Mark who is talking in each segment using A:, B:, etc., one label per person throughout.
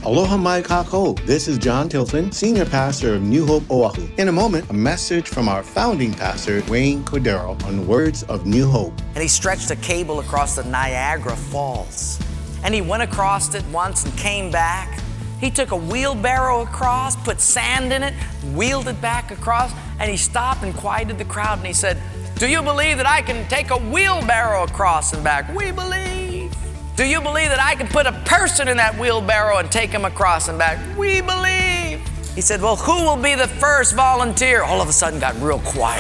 A: Aloha mai kako. This is John Tilton, Senior Pastor of New Hope, Oahu. In a moment, a message from our founding pastor, Wayne Cordero, on words of New Hope.
B: And he stretched a cable across the Niagara Falls. And he went across it once and came back. He took a wheelbarrow across, put sand in it, wheeled it back across, and he stopped and quieted the crowd and he said, "Do you believe that I can take a wheelbarrow across and back?" "We believe." "Do you believe that I can put a person in that wheelbarrow and take him across and back?" "We believe." He said, "Well, who will be the first volunteer?" All of a sudden got real quiet.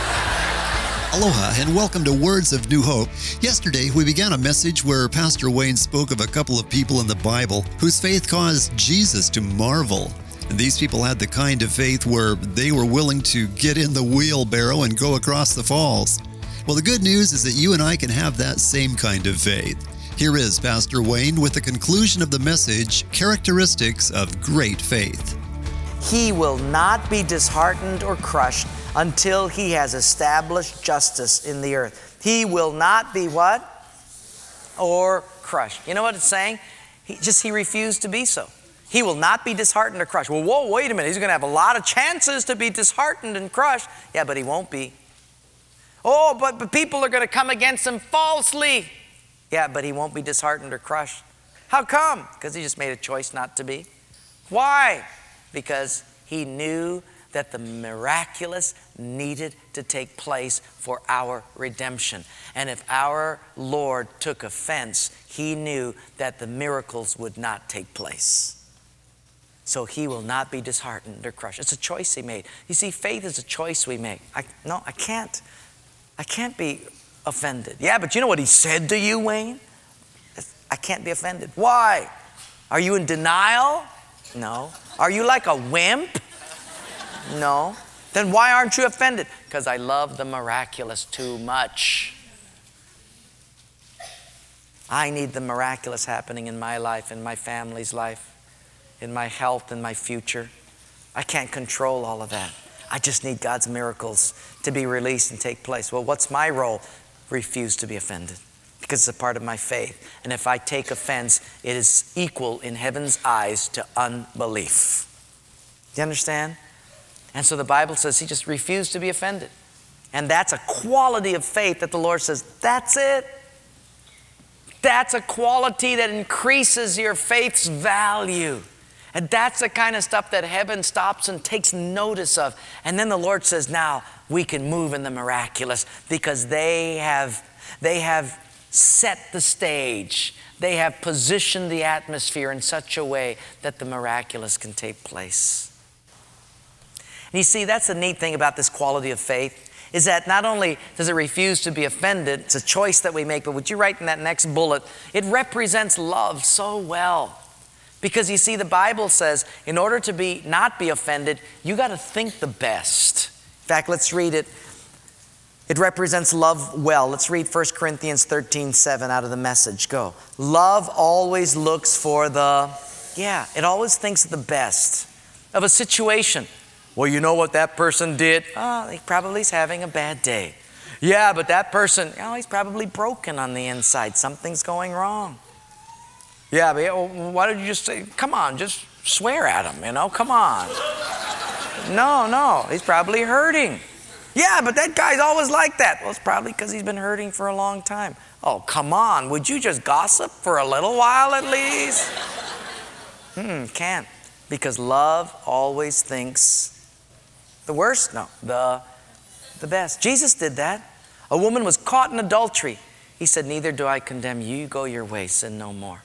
C: Aloha and welcome to Words of New Hope. Yesterday, we began a message where Pastor Wayne spoke of a couple of people in the Bible whose faith caused Jesus to marvel. And these people had the kind of faith where they were willing to get in the wheelbarrow and go across the falls. Well, the good news is that you and I can have that same kind of faith. Here is Pastor Wayne with the conclusion of the message, Characteristics of Great Faith.
B: He will not be disheartened or crushed until he has established justice in the earth. He will not be what? Or crushed. You know what it's saying? He refused to be so. He will not be disheartened or crushed. Well, whoa, wait a minute. He's going to have a lot of chances to be disheartened and crushed. Yeah, but he won't be. Oh, but people are going to come against him falsely. Yeah, but he won't be disheartened or crushed. How come? Because he just made a choice not to be. Why? Because he knew that the miraculous needed to take place for our redemption. And if our Lord took offense, he knew that the miracles would not take place. So he will not be disheartened or crushed. It's a choice he made. You see, faith is a choice we make. I can't be offended. Yeah, but you know what he said to you, Wayne? I can't be offended. Why? Are you in denial? No. Are you like a wimp? No. Then why aren't you offended? Because I love the miraculous too much. I need the miraculous happening in my life, in my family's life, in my health, in my future. I can't control all of that. I just need God's miracles to be released and take place. Well, what's my role? Refuse to be offended, because it's a part of my faith. And if I take offense, it is equal in heaven's eyes to unbelief. Do you understand? And so the Bible says he just refused to be offended. And that's a quality of faith that the Lord says, that's it. That's a quality that increases your faith's value. And that's the kind of stuff that heaven stops and takes notice of. And then the Lord says, now we can move in the miraculous, because they have set the stage. They have positioned the atmosphere in such a way that the miraculous can take place. And you see, that's the neat thing about this quality of faith, is that not only does it refuse to be offended, it's a choice that we make, but would you write in that next bullet, it represents love so well. Because you see, the Bible says, in order to not be offended, you got to think the best. In fact, let's read it. It represents love well. Let's read 1 Corinthians 13:7 out of the Message. Go. Love always looks for it always thinks the best of a situation. Well, you know what that person did? Oh, he probably is having a bad day. Yeah, but that person, he's probably broken on the inside. Something's going wrong. Yeah, but why did you just say, come on, just swear at him, come on. No, he's probably hurting. Yeah, but that guy's always like that. Well, it's probably because he's been hurting for a long time. Oh, come on, would you just gossip for a little while at least? Can't, because love always thinks the worst, the best. Jesus did that. A woman was caught in adultery. He said, neither do I condemn you. You go your way, sin no more.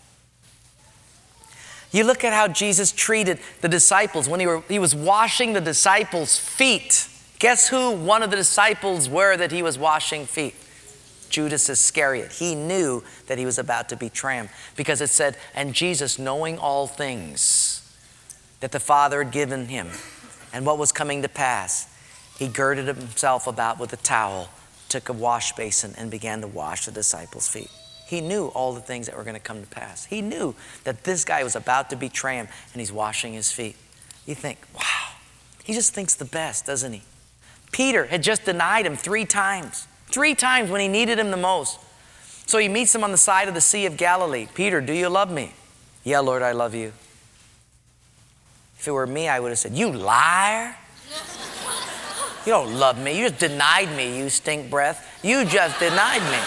B: You look at how Jesus treated the disciples when he was washing the disciples' feet. Guess who one of the disciples were that he was washing feet? Judas Iscariot. He knew that he was about to betray him, because it said, and Jesus, knowing all things that the Father had given him and what was coming to pass, he girded himself about with a towel, took a wash basin, and began to wash the disciples' feet. He knew all the things that were going to come to pass. He knew that this guy was about to betray him, and he's washing his feet. You think, wow, he just thinks the best, doesn't he? Peter had just denied him 3 times. 3 times when he needed him the most. So he meets him on the side of the Sea of Galilee. Peter, do you love me? Yeah, Lord, I love you. If it were me, I would have said, you liar. You don't love me. You just denied me, you stink breath. You just denied me.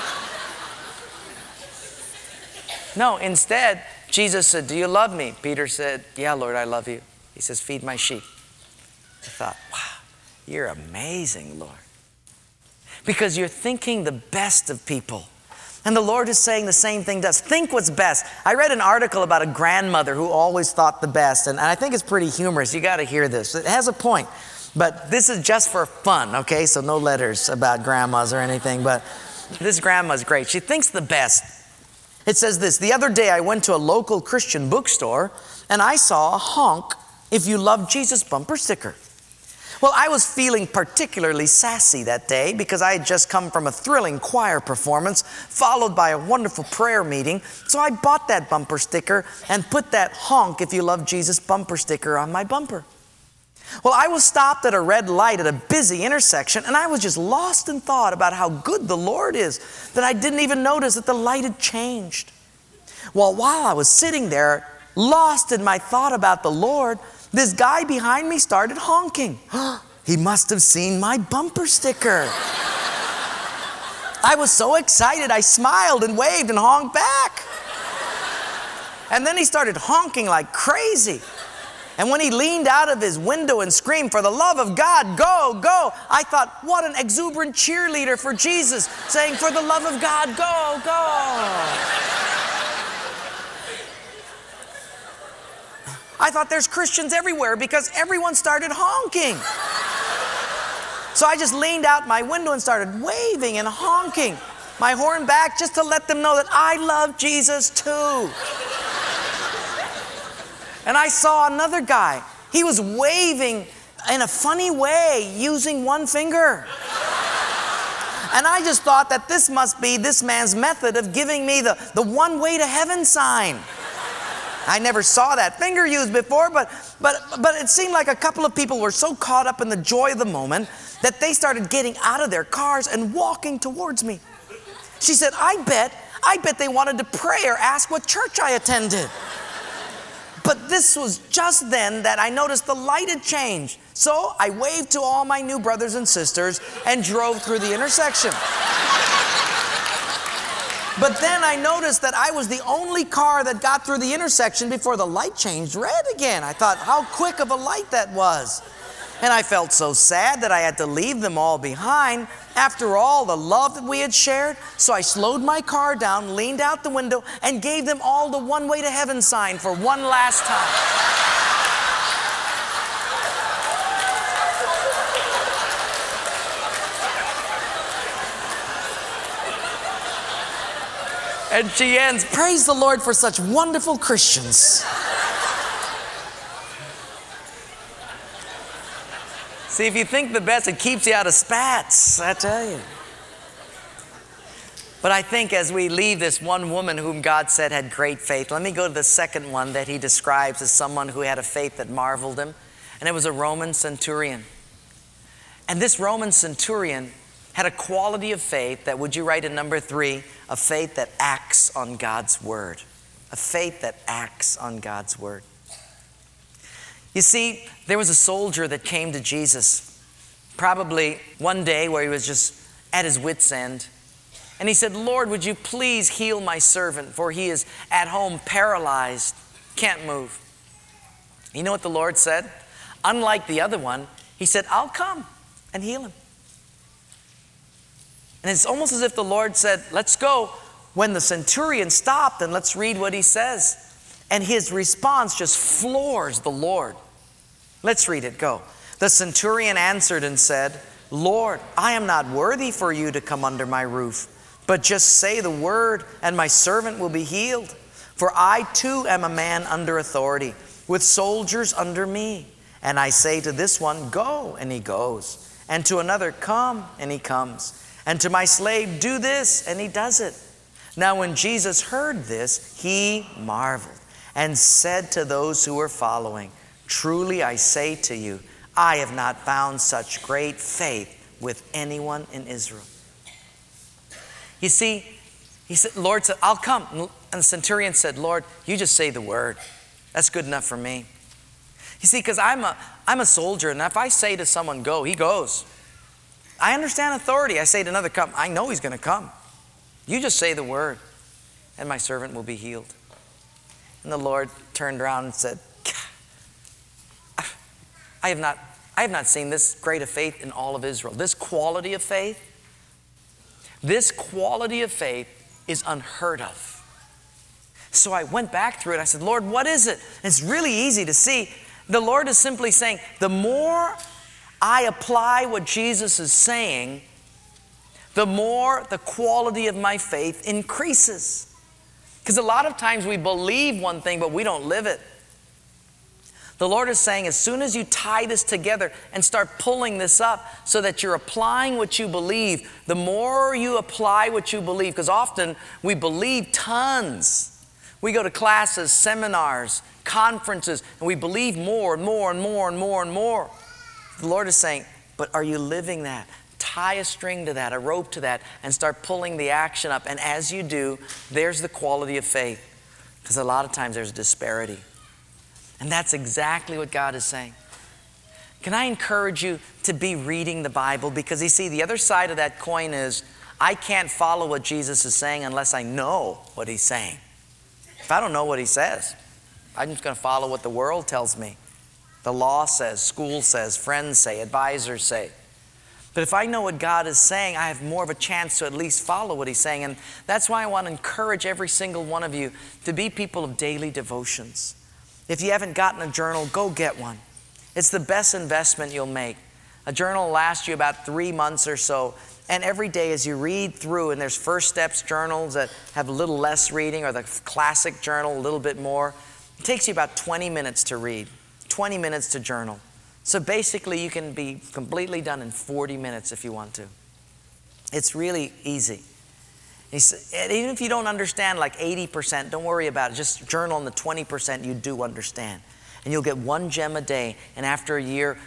B: No, instead, Jesus said, do you love me? Peter said, yeah, Lord, I love you. He says, feed my sheep. I thought, wow, you're amazing, Lord. Because you're thinking the best of people. And the Lord is saying the same thing to us. Think what's best. I read an article about a grandmother who always thought the best. And I think it's pretty humorous. You got to hear this. It has a point. But this is just for fun, okay? So no letters about grandmas or anything. But this grandma's great. She thinks the best. It says this: the other day I went to a local Christian bookstore and I saw a honk if you love Jesus bumper sticker. Well, I was feeling particularly sassy that day because I had just come from a thrilling choir performance followed by a wonderful prayer meeting. So I bought that bumper sticker and put that honk if you love Jesus bumper sticker on my bumper. Well, I was stopped at a red light at a busy intersection and I was just lost in thought about how good the Lord is that I didn't even notice that the light had changed. Well, while I was sitting there, lost in my thought about the Lord, this guy behind me started honking. He must have seen my bumper sticker. I was so excited, I smiled and waved and honked back. And then he started honking like crazy. And when he leaned out of his window and screamed, for the love of God, go, go, I thought, what an exuberant cheerleader for Jesus, saying, for the love of God, go, go. I thought there's Christians everywhere because everyone started honking. So I just leaned out my window and started waving and honking my horn back just to let them know that I love Jesus too. And I saw another guy. He was waving in a funny way using one finger. And I just thought that this must be this man's method of giving me the one way to heaven sign. I never saw that finger used before, but it seemed like a couple of people were so caught up in the joy of the moment that they started getting out of their cars and walking towards me. She said, I bet they wanted to pray or ask what church I attended. But this was just then that I noticed the light had changed. So I waved to all my new brothers and sisters and drove through the intersection. But then I noticed that I was the only car that got through the intersection before the light changed red again. I thought how quick of a light that was. And I felt so sad that I had to leave them all behind. After all, the love that we had shared. So I slowed my car down, leaned out the window, and gave them all the one way to heaven sign for one last time. And she ends, praise the Lord for such wonderful Christians. See, if you think the best, it keeps you out of spats, I tell you. But I think as we leave this one woman whom God said had great faith, let me go to the second one that he describes as someone who had a faith that marveled him. And it was a Roman centurion. And this Roman centurion had a quality of faith that, would you write in number 3, a faith that acts on God's word. A faith that acts on God's word. You see, there was a soldier that came to Jesus, probably one day where he was just at his wit's end. And he said, Lord, would you please heal my servant, for he is at home paralyzed, can't move. You know what the Lord said? Unlike the other one, he said, I'll come and heal him. And it's almost as if the Lord said, let's go. When the centurion stopped, and let's read what he says. And his response just floors the Lord. Let's read it, go. The centurion answered and said, Lord, I am not worthy for you to come under my roof, but just say the word and my servant will be healed. For I too am a man under authority, with soldiers under me. And I say to this one, go, and he goes. And to another, come, and he comes. And to my slave, do this, and he does it. Now when Jesus heard this, he marveled and said to those who were following, truly I say to you, I have not found such great faith with anyone in Israel. You see, he said, Lord said, I'll come. And the centurion said, Lord, you just say the word. That's good enough for me. You see, because I'm a soldier, and if I say to someone, go, he goes. I understand authority. I say to another, come. I know he's going to come. You just say the word, and my servant will be healed. And the Lord turned around and said, I have not seen this great of faith in all of Israel. This quality of faith is unheard of. So I went back through it. I said, Lord, what is it? And it's really easy to see. The Lord is simply saying, the more I apply what Jesus is saying, the more the quality of my faith increases. Because a lot of times we believe one thing, but we don't live it. The Lord is saying, as soon as you tie this together and start pulling this up so that you're applying what you believe, the more you apply what you believe, because often we believe tons. We go to classes, seminars, conferences, and we believe more and more and more and more and more. The Lord is saying, but are you living that? Tie a string to that, a rope to that, and start pulling the action up. And as you do, there's the quality of faith. Because a lot of times there's disparity. And that's exactly what God is saying. Can I encourage you to be reading the Bible? Because you see, the other side of that coin is, I can't follow what Jesus is saying unless I know what he's saying. If I don't know what he says, I'm just going to follow what the world tells me. The law says, school says, friends say, advisors say. But if I know what God is saying, I have more of a chance to at least follow what he's saying. And that's why I want to encourage every single one of you to be people of daily devotions. If you haven't gotten a journal, go get one. It's the best investment you'll make. A journal will last you about 3 months or so. And every day as you read through, and there's First Steps journals that have a little less reading, or the classic journal a little bit more. It takes you about 20 minutes to read, 20 minutes to journal. So basically you can be completely done in 40 minutes if you want to. It's really easy. And even if you don't understand like 80%, don't worry about it. Just journal on the 20% you do understand. And you'll get 1 gem a day. And after a year,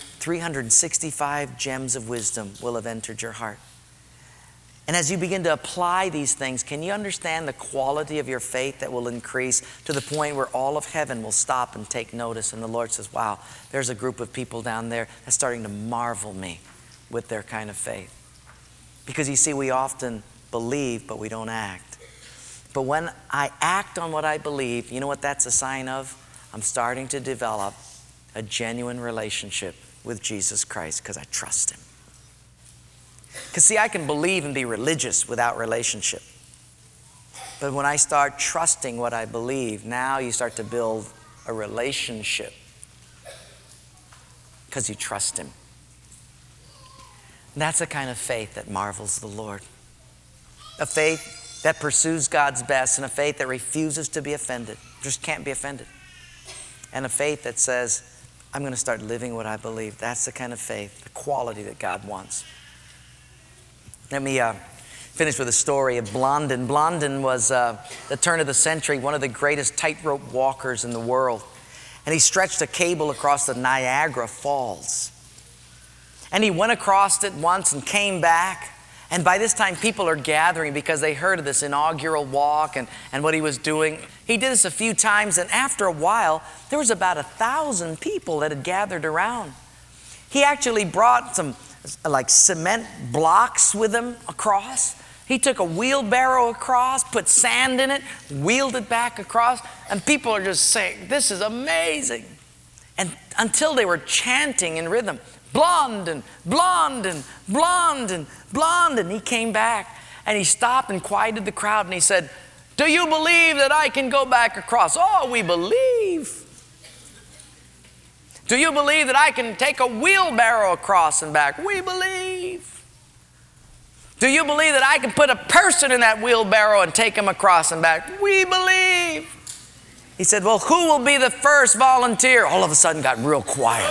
B: 365 gems of wisdom will have entered your heart. And as you begin to apply these things, can you understand the quality of your faith that will increase to the point where all of heaven will stop and take notice? And the Lord says, wow, there's a group of people down there that's starting to marvel me with their kind of faith. Because you see, we often believe, but we don't act. But when I act on what I believe, you know what that's a sign of? I'm starting to develop a genuine relationship with Jesus Christ because I trust him. Because see, I can believe and be religious without relationship. But when I start trusting what I believe, now you start to build a relationship because you trust him. And that's the kind of faith that marvels the Lord. A faith that pursues God's best, and a faith that refuses to be offended. Just can't be offended. And a faith that says, I'm going to start living what I believe. That's the kind of faith, the quality that God wants. Let me finish with a story of Blondin. Blondin was, the turn of the century, one of the greatest tightrope walkers in the world. And he stretched a cable across the Niagara Falls. And he went across it once and came back. And by this time, people are gathering because they heard of this inaugural walk and what he was doing. He did this a few times, and after a while, there was about 1,000 people that had gathered around. He actually brought some like cement blocks with him across. He took a wheelbarrow across, put sand in it, wheeled it back across, and people are just saying, this is amazing. And until they were chanting in rhythm, Blondin, Blondin, Blondin, Blondin. He came back and he stopped and quieted the crowd and he said, do you believe that I can go back across? Oh, we believe. Do you believe that I can take a wheelbarrow across and back? We believe. Do you believe that I can put a person in that wheelbarrow and take him across and back? We believe. He said, well, who will be the first volunteer? All of a sudden got real quiet.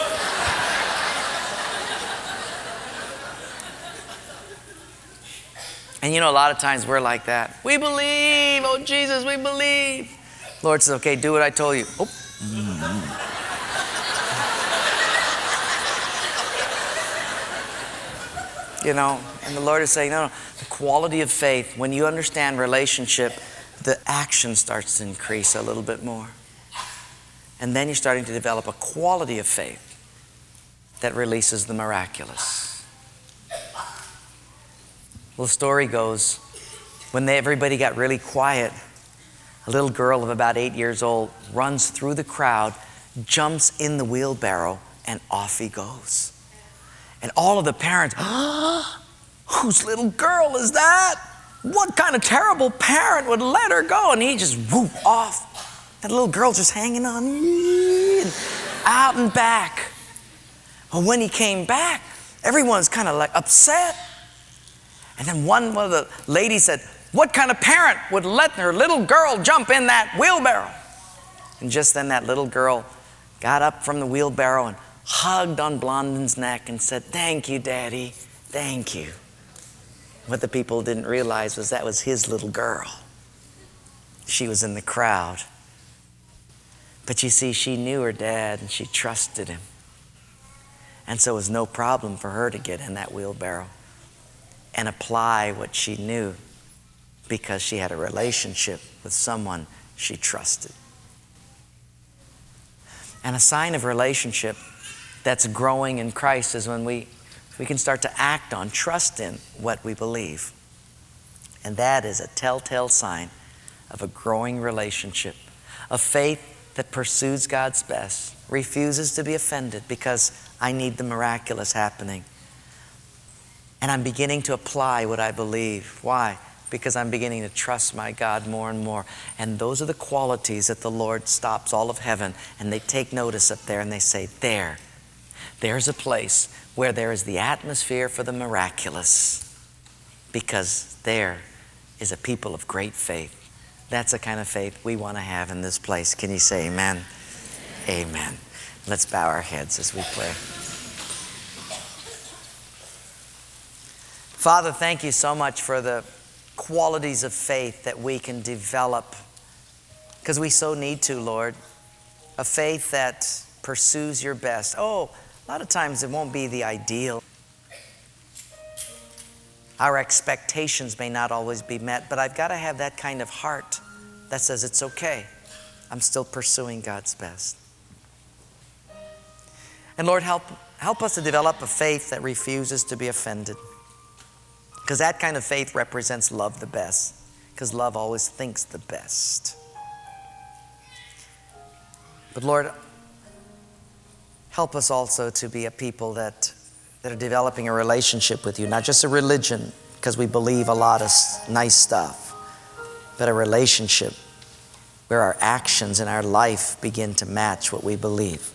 B: And you know, a lot of times we're like that. We believe, oh Jesus, we believe. Lord says, okay, do what I told you. Oh. You know, and the Lord is saying, no, the quality of faith, when you understand relationship, the action starts to increase a little bit more. And then you're starting to develop a quality of faith that releases the miraculous. Well, the story goes, when everybody got really quiet, a little girl of about 8 years old runs through the crowd, jumps in the wheelbarrow, and off he goes. And all of the parents, whose little girl is that? What kind of terrible parent would let her go? And he just whoop off. That little girl just hanging on, and out and back. Well, when he came back, everyone's kind of like upset. And then one of the ladies said, what kind of parent would let her little girl jump in that wheelbarrow? And just then that little girl got up from the wheelbarrow and hugged on Blondin's neck and said, thank you, Daddy, thank you. What the people didn't realize was that was his little girl. She was in the crowd. But you see, she knew her dad and she trusted him. And so it was no problem for her to get in that wheelbarrow and apply what she knew because she had a relationship with someone she trusted. And a sign of relationship that's growing in Christ is when we can start to act on, trust in what we believe. And that is a telltale sign of a growing relationship, a faith that pursues God's best, refuses to be offended because I need the miraculous happening. And I'm beginning to apply what I believe. Why? Because I'm beginning to trust my God more and more. And those are the qualities that the Lord stops all of heaven and they take notice up there and they say, there's a place where there is the atmosphere for the miraculous, because there is a people of great faith. That's the kind of faith we want to have in this place. Can you say amen? Amen. Let's bow our heads as we pray. Father, thank you so much for the qualities of faith that we can develop, because we so need to, Lord. A faith that pursues your best. Oh, a lot of times it won't be the ideal. Our expectations may not always be met, but I've got to have that kind of heart that says it's okay. I'm still pursuing God's best. And Lord, help us to develop a faith that refuses to be offended. Because that kind of faith represents love the best. Because love always thinks the best. But Lord, help us also to be a people that are developing a relationship with you. Not just a religion, because we believe a lot of nice stuff. But a relationship where our actions and our life begin to match what we believe.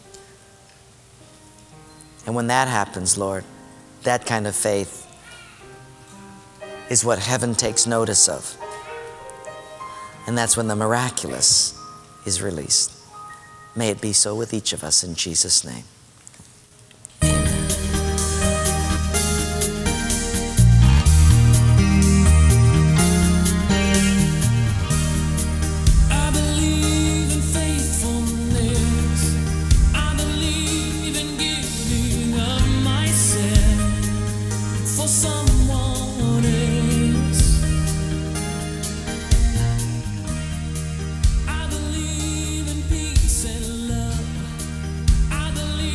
B: And when that happens, Lord, that kind of faith is what heaven takes notice of. And that's when the miraculous is released. May it be so with each of us in Jesus' name.
D: I believe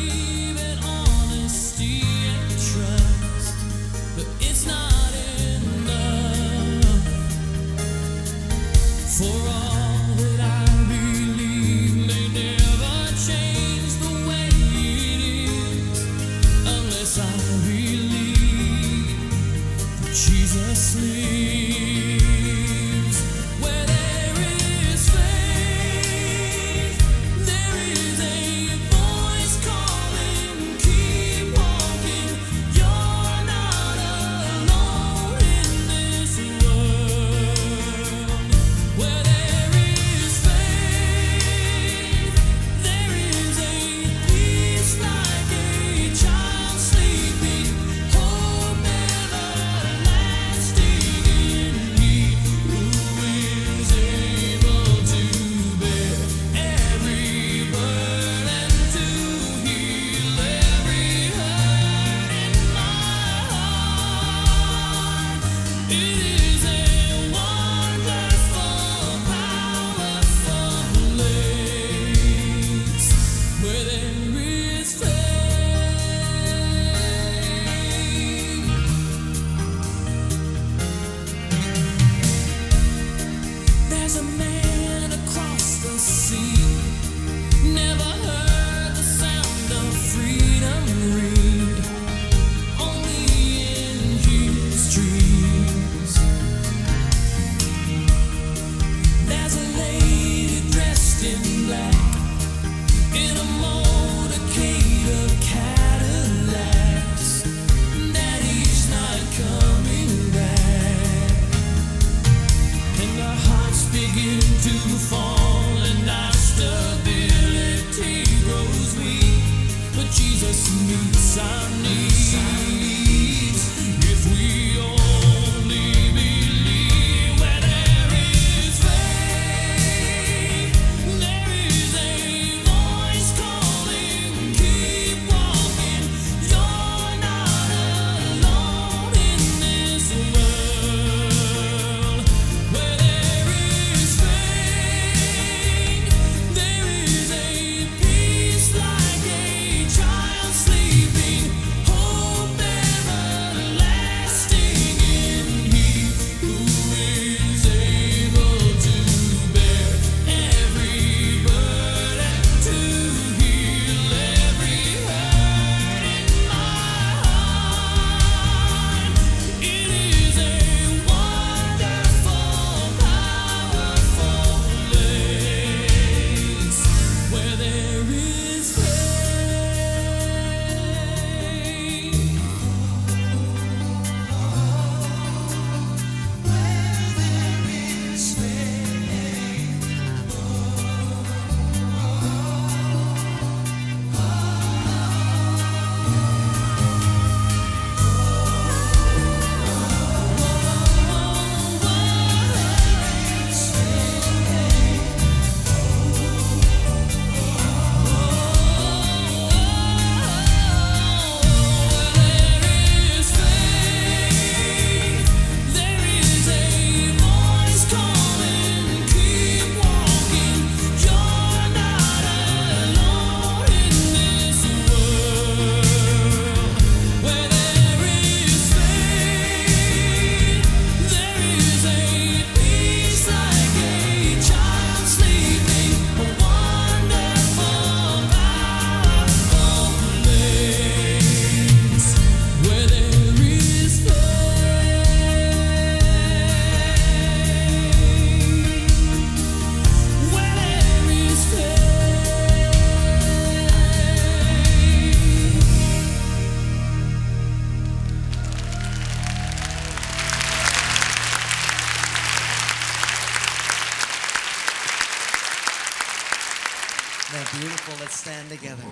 B: Isn't that beautiful? Let's stand together.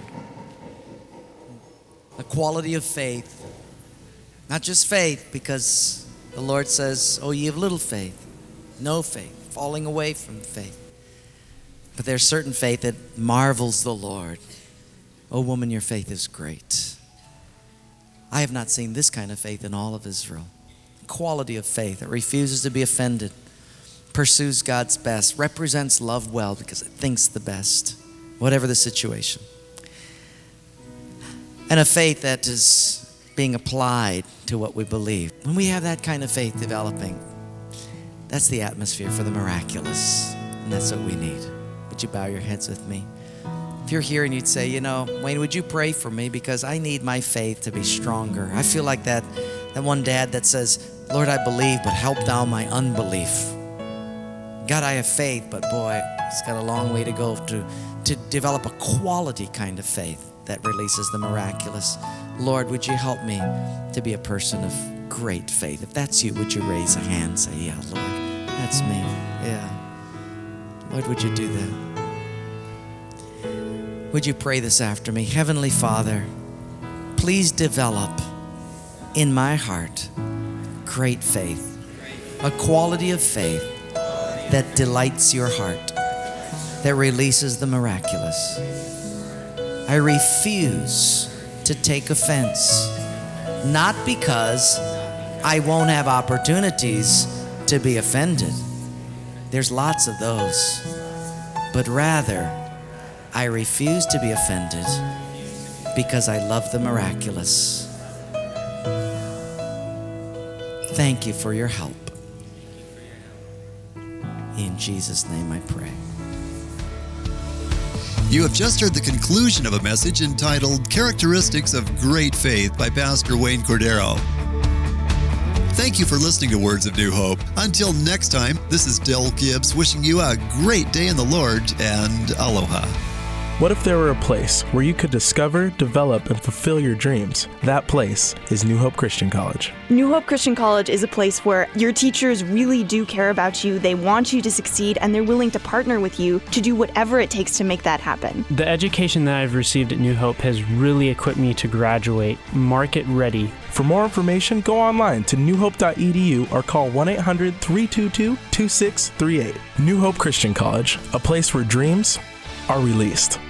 B: The quality of faith. Not just faith, because the Lord says, oh, ye of little faith, no faith, falling away from faith. But there's certain faith that marvels the Lord. Oh, woman, your faith is great. I have not seen this kind of faith in all of Israel. Quality of faith that refuses to be offended, pursues God's best, represents love well because it thinks the best, whatever the situation. And a faith that is being applied to what we believe. When we have that kind of faith developing, that's the atmosphere for the miraculous. And that's what we need. Would you bow your heads with me? If you're here and you'd say, you know, Wayne, would you pray for me? Because I need my faith to be stronger. I feel like that one dad that says, Lord, I believe, but help thou my unbelief. God, I have faith, but boy, it's got a long way to go to develop a quality kind of faith that releases the miraculous. Lord, would you help me to be a person of great faith? If that's you, would you raise a hand and say, yeah, Lord, that's me. Yeah. Lord, would you do that? Would you pray this after me? Heavenly Father, please develop in my heart great faith, a quality of faith that delights your heart, that releases the miraculous. I refuse to take offense, not because I won't have opportunities to be offended. There's lots of those, but rather, I refuse to be offended because I love the miraculous. Thank you for your help. In Jesus' name I pray.
C: You have just heard the conclusion of a message entitled Characteristics of Great Faith by Pastor Wayne Cordero. Thank you for listening to Words of New Hope. Until next time, this is Del Gibbs wishing you a great day in the Lord and aloha.
D: What if there were a place where you could discover, develop, and fulfill your dreams? That place is New Hope Christian College.
E: New Hope Christian College is a place where your teachers really do care about you, they want you to succeed, and they're willing to partner with you to do whatever it takes to make that happen.
F: The education that I've received at New Hope has really equipped me to graduate market ready.
D: For more information, go online to newhope.edu or call 1-800-322-2638. New Hope Christian College, a place where dreams are released.